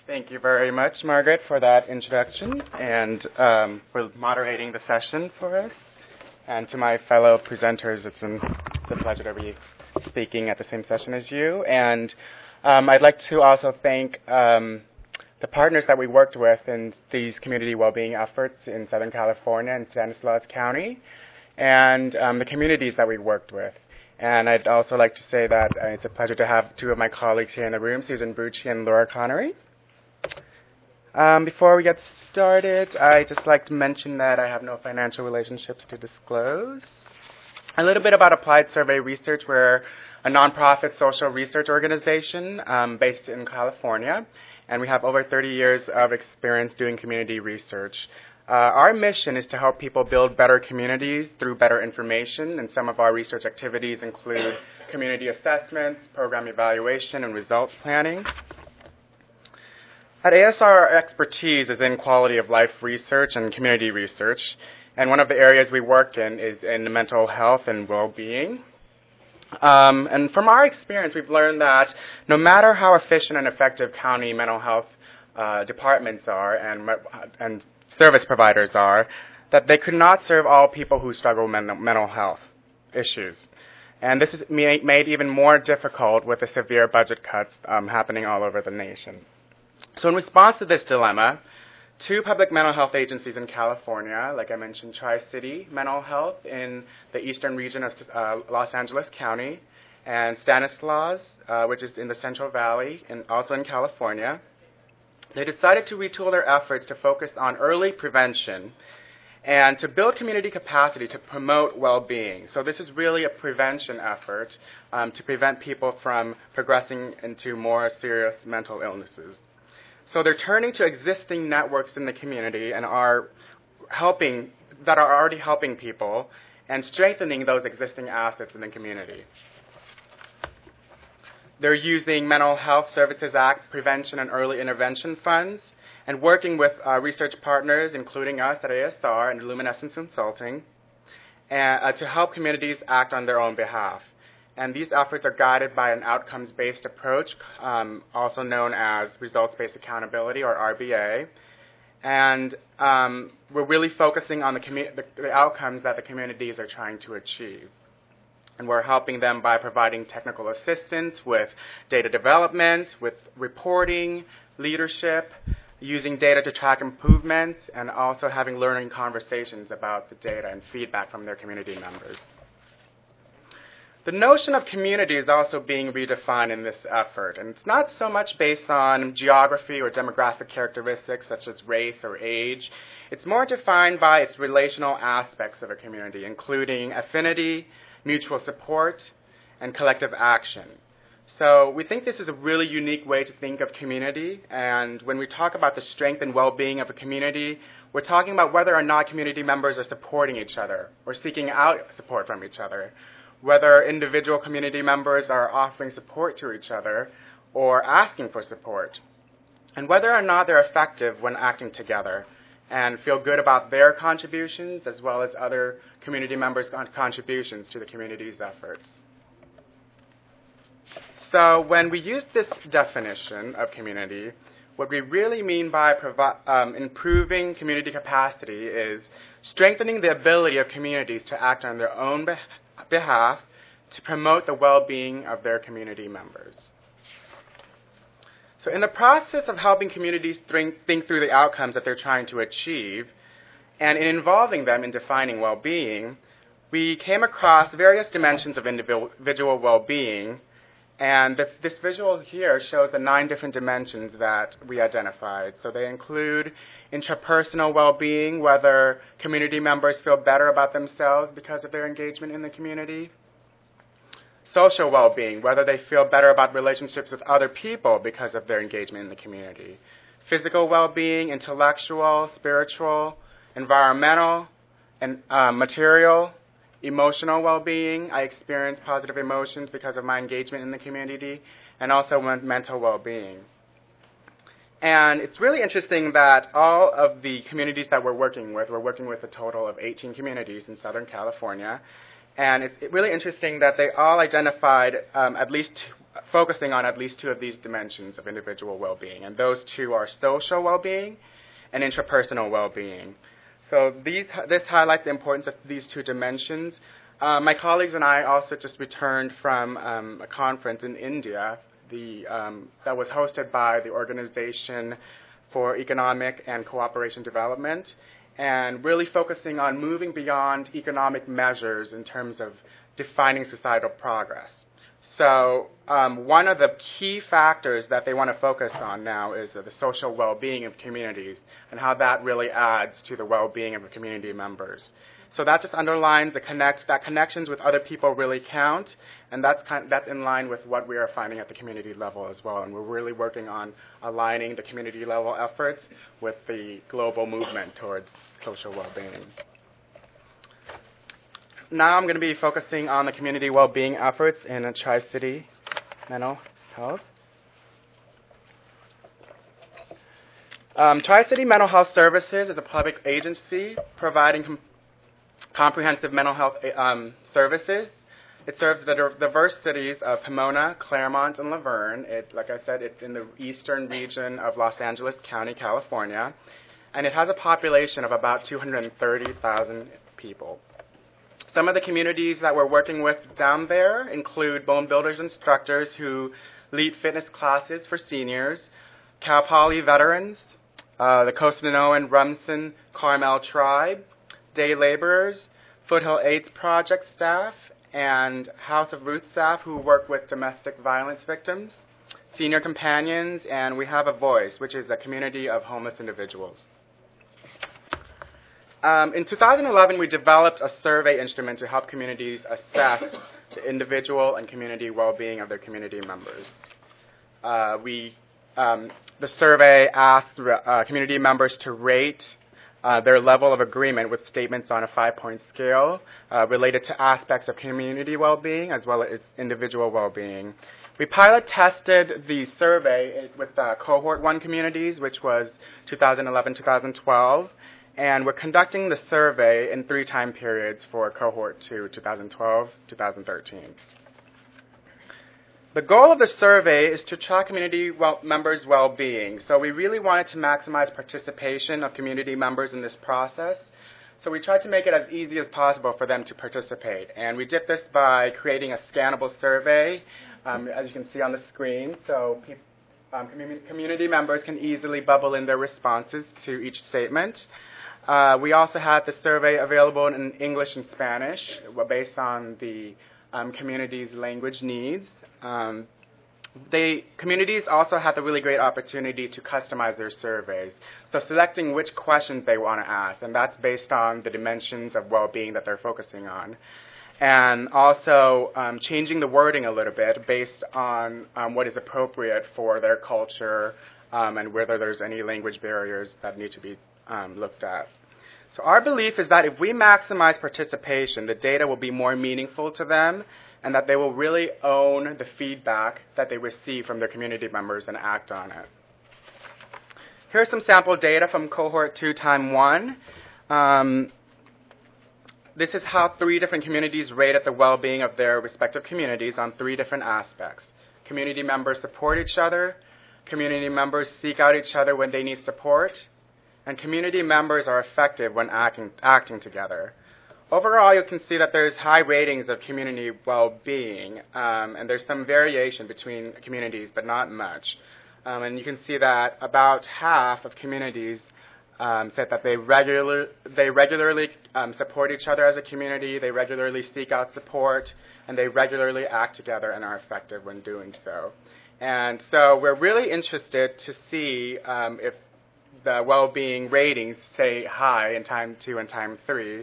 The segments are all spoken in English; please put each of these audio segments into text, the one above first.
Thank you very much, Margaret, for that introduction and for moderating the session for us. And to my fellow presenters, it's a pleasure to be speaking at the same session as you. And I'd like to also thank the partners that we worked with in these community well-being efforts in Southern California and Stanislaus County, and the communities that we worked with. And I'd also like to say that it's a pleasure to have two of my colleagues here in the room, Susan Brucci and Laura Connery. Before we get started, I'd just like to mention that I have no financial relationships to disclose. A little bit about Applied Survey Research. We're a nonprofit social research organization based in California, and we have over 30 years of experience doing community research. Our mission is to help people build better communities through better information, and some of our research activities include community assessments, program evaluation, and results planning. At ASR, our expertise is in quality of life research and community research, and one of the areas we work in is in mental health and well-being. And from our experience, we've learned that no matter how efficient and effective county mental health departments are and service providers are, that they could not serve all people who struggle with mental health issues. And this is made even more difficult with the severe budget cuts happening all over the nation. So in response to this dilemma, two public mental health agencies in California, like I mentioned, Tri-City Mental Health in the eastern region of Los Angeles County, and Stanislaus, which is in the Central Valley and also in California, they decided to retool their efforts to focus on early prevention and to build community capacity to promote well-being. So this is really a prevention effort to prevent people from progressing into more serious mental illnesses. So they're turning to existing networks in the community and are already helping people and strengthening those existing assets in the community. They're using Mental Health Services Act prevention and early intervention funds and working with research partners, including us at ASR and Luminescence Consulting, to help communities act on their own behalf. And these efforts are guided by an outcomes-based approach, also known as results-based accountability, or RBA. And we're really focusing on the outcomes that the communities are trying to achieve. And we're helping them by providing technical assistance with data development, with reporting, leadership, using data to track improvements, and also having learning conversations about the data and feedback from their community members. The notion of community is also being redefined in this effort, and it's not so much based on geography or demographic characteristics such as race or age. It's more defined by its relational aspects of a community, including affinity, mutual support, and collective action. So we think this is a really unique way to think of community, and when we talk about the strength and well-being of a community, we're talking about whether or not community members are supporting each other or seeking out support from each other, whether individual community members are offering support to each other or asking for support, and whether or not they're effective when acting together and feel good about their contributions as well as other community members' contributions to the community's efforts. So when we use this definition of community, what we really mean by improving community capacity is strengthening the ability of communities to act on their own behalf to promote the well-being of their community members. So in the process of helping communities think through the outcomes that they're trying to achieve, and in involving them in defining well-being, we came across various dimensions of individual well-being, and this visual here shows the 9 different dimensions that we identified. So they include intrapersonal well-being, whether community members feel better about themselves because of their engagement in the community. Social well-being, whether they feel better about relationships with other people because of their engagement in the community. Physical well-being, intellectual, spiritual, environmental, and material. Emotional well-being, I experience positive emotions because of my engagement in the community, and also mental well-being. And it's really interesting that all of the communities that we're working with a total of 18 communities in Southern California, and it's really interesting that they all identified at least focusing on at least two of these dimensions of individual well-being, and those two are social well-being and intrapersonal well-being. So this highlights the importance of these two dimensions. My colleagues and I also just returned from a conference in India that was hosted by the Organization for Economic and Cooperation Development, and really focusing on moving beyond economic measures in terms of defining societal progress. So one of the key factors that they want to focus on now is the social well-being of communities and how that really adds to the well-being of the community members. So that just underlines that connections with other people really count, and that's in line with what we are finding at the community level as well. And we're really working on aligning the community level efforts with the global movement towards social well-being. Now I'm going to be focusing on the community well-being efforts in Tri-City Mental Health. Tri-City Mental Health Services is a public agency providing comprehensive mental health services. It serves the diverse cities of Pomona, Claremont, and Laverne. Like I said, it's in the eastern region of Los Angeles County, California, and it has a population of about 230,000 people. Some of the communities that we're working with down there include Bone Builders instructors who lead fitness classes for seniors, Cal Poly veterans, the Costanoan Rumson Carmel tribe, day laborers, Foothill AIDS Project staff, and House of Ruth staff who work with domestic violence victims, senior companions, and We Have a Voice, which is a community of homeless individuals. In 2011, we developed a survey instrument to help communities assess the individual and community well-being of their community members. The survey asked community members to rate their level of agreement with statements on a 5-point scale related to aspects of community well-being as well as individual well-being. We pilot tested the survey with Cohort 1 communities, which was 2011-2012, and we're conducting the survey in 3 time periods for Cohort 2, 2012-2013. The goal of the survey is to track community members' well-being. So we really wanted to maximize participation of community members in this process. So we tried to make it as easy as possible for them to participate. And we did this by creating a scannable survey, as you can see on the screen. So community members can easily bubble in their responses to each statement. We also had the survey available in English and Spanish based on the community's language needs. Communities also had the really great opportunity to customize their surveys, so selecting which questions they want to ask, and that's based on the dimensions of well-being that they're focusing on. And also changing the wording a little bit based on what is appropriate for their culture and whether there's any language barriers that need to be looked at. So our belief is that if we maximize participation, the data will be more meaningful to them and that they will really own the feedback that they receive from their community members and act on it. Here's some sample data from Cohort 2 Time 1. This is how 3 different communities rated the well-being of their respective communities on 3 different aspects. Community members support each other, community members seek out each other when they need support, and community members are effective when acting together. Overall, you can see that there's high ratings of community well-being, and there's some variation between communities, but not much. And you can see that about half of communities said that they regularly support each other as a community, they regularly seek out support, and they regularly act together and are effective when doing so. And so we're really interested to see if the well-being ratings stay high in time 2 and time 3,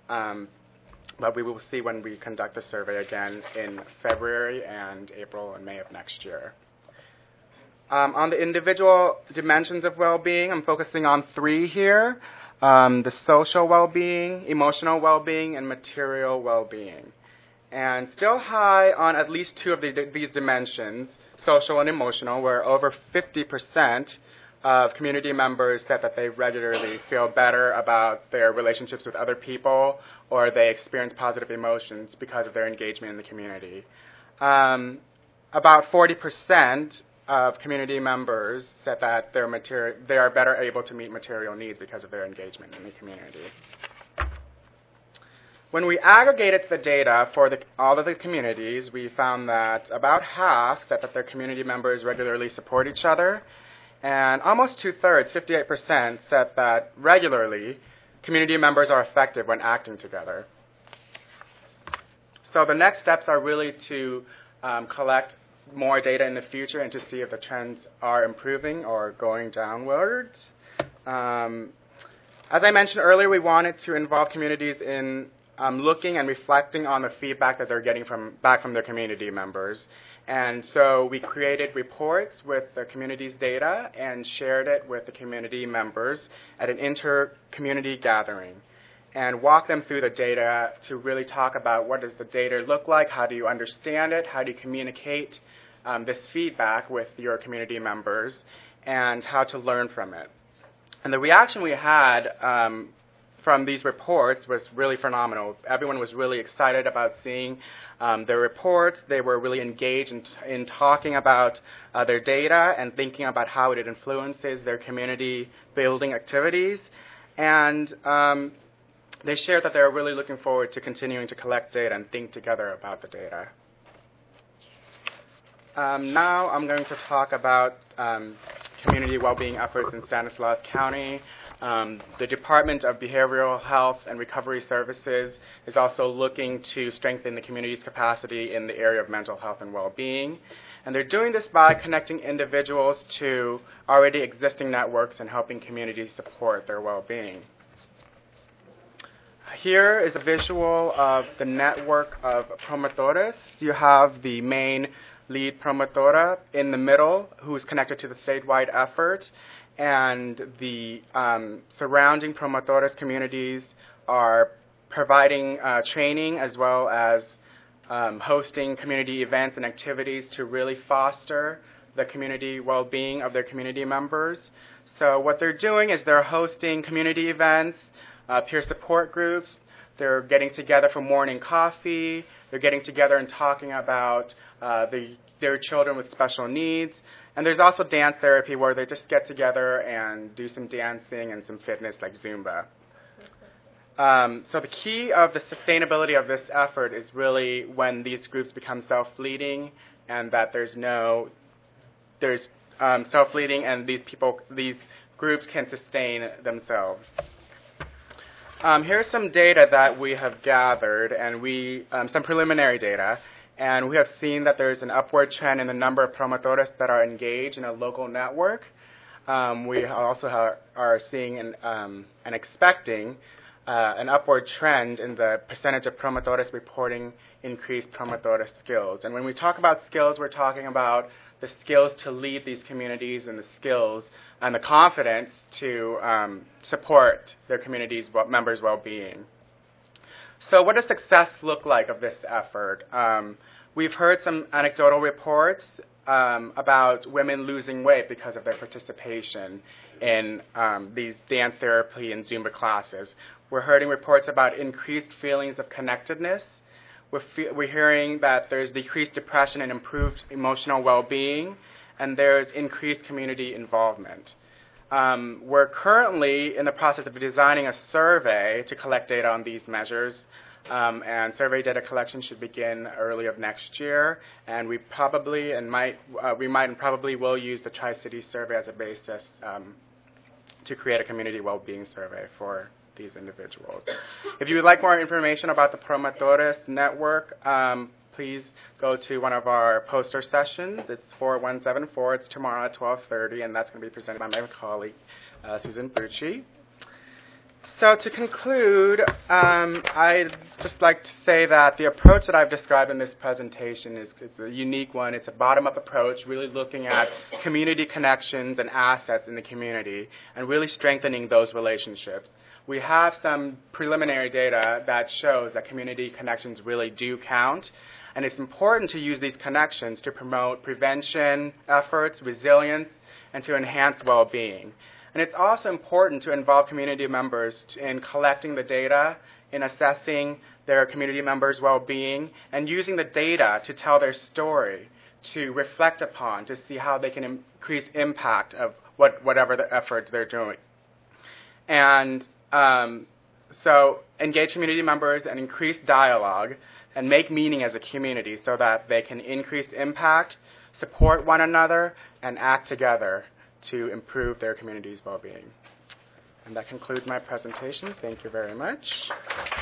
but we will see when we conduct the survey again in February and April and May of next year. On the individual dimensions of well-being, I'm focusing on 3 here, the social well-being, emotional well-being, and material well-being. And still high on at least 2 of these dimensions, social and emotional, where over 50% of community members said that they regularly feel better about their relationships with other people or they experience positive emotions because of their engagement in the community. about 40% of community members said that they are better able to meet material needs because of their engagement in the community. When we aggregated the data for all of the communities, we found that about half said that their community members regularly support each other, and almost two-thirds, 58%, said that regularly community members are effective when acting together. So the next steps are really to collect more data in the future and to see if the trends are improving or going downwards. As I mentioned earlier, we wanted to involve communities in looking and reflecting on the feedback that they're getting back from their community members. And so we created reports with the community's data and shared it with the community members at an inter-community gathering and walk them through the data to really talk about what does the data look like, how do you understand it, how do you communicate this feedback with your community members, and how to learn from it. And the reaction we had from these reports was really phenomenal. Everyone was really excited about seeing their reports. They were really engaged in talking about their data and thinking about how it influences their community building activities. And they shared that they're really looking forward to continuing to collect data and think together about the data. Now I'm going to talk about community well-being efforts in Stanislaus County. The Department of Behavioral Health and Recovery Services is also looking to strengthen the community's capacity in the area of mental health and well-being. And they're doing this by connecting individuals to already existing networks and helping communities support their well-being. Here is a visual of the network of promotores. You have the main lead promotora in the middle, who's connected to the statewide effort, and the surrounding promotores communities are providing training as well as hosting community events and activities to really foster the community well-being of their community members. So what they're doing is they're hosting community events, peer support groups. They're getting together for morning coffee. They're getting together and talking about their children with special needs. And there's also dance therapy where they just get together and do some dancing and some fitness like Zumba. So the key of the sustainability of this effort is really when these groups become self-leading and that there's self-leading and these groups can sustain themselves. Here's some data that we have gathered, and some preliminary data, and we have seen that there's an upward trend in the number of promotores that are engaged in a local network. We also are seeing and expecting an upward trend in the percentage of promotores reporting increased promotora skills. And when we talk about skills, we're talking about the skills to lead these communities and the skills and the confidence to support their communities' members' well-being. So what does success look like of this effort? We've heard some anecdotal reports about women losing weight because of their participation in these dance therapy and Zumba classes. We're hearing reports about increased feelings of connectedness. We're hearing that there's decreased depression and improved emotional well-being, and there's increased community involvement. We're currently in the process of designing a survey to collect data on these measures, and survey data collection should begin early of next year, and we probably will use the Tri-City survey as a basis to create a community well-being survey for these individuals. If you would like more information about the Promotores Network, please go to one of our poster sessions. It's 4174. It's tomorrow at 12:30, and that's going to be presented by my colleague, Susan Bucci. So to conclude, I'd just like to say that the approach that I've described in this presentation is a unique one. It's a bottom-up approach, really looking at community connections and assets in the community and really strengthening those relationships. We have some preliminary data that shows that community connections really do count, and it's important to use these connections to promote prevention efforts, resilience, and to enhance well-being. And it's also important to involve community members in collecting the data, in assessing their community members' well-being, and using the data to tell their story, to reflect upon, to see how they can increase impact of whatever the efforts they're doing. And so engage community members and increase dialogue and make meaning as a community so that they can increase impact, support one another, and act together to improve their community's well-being. And that concludes my presentation. Thank you very much.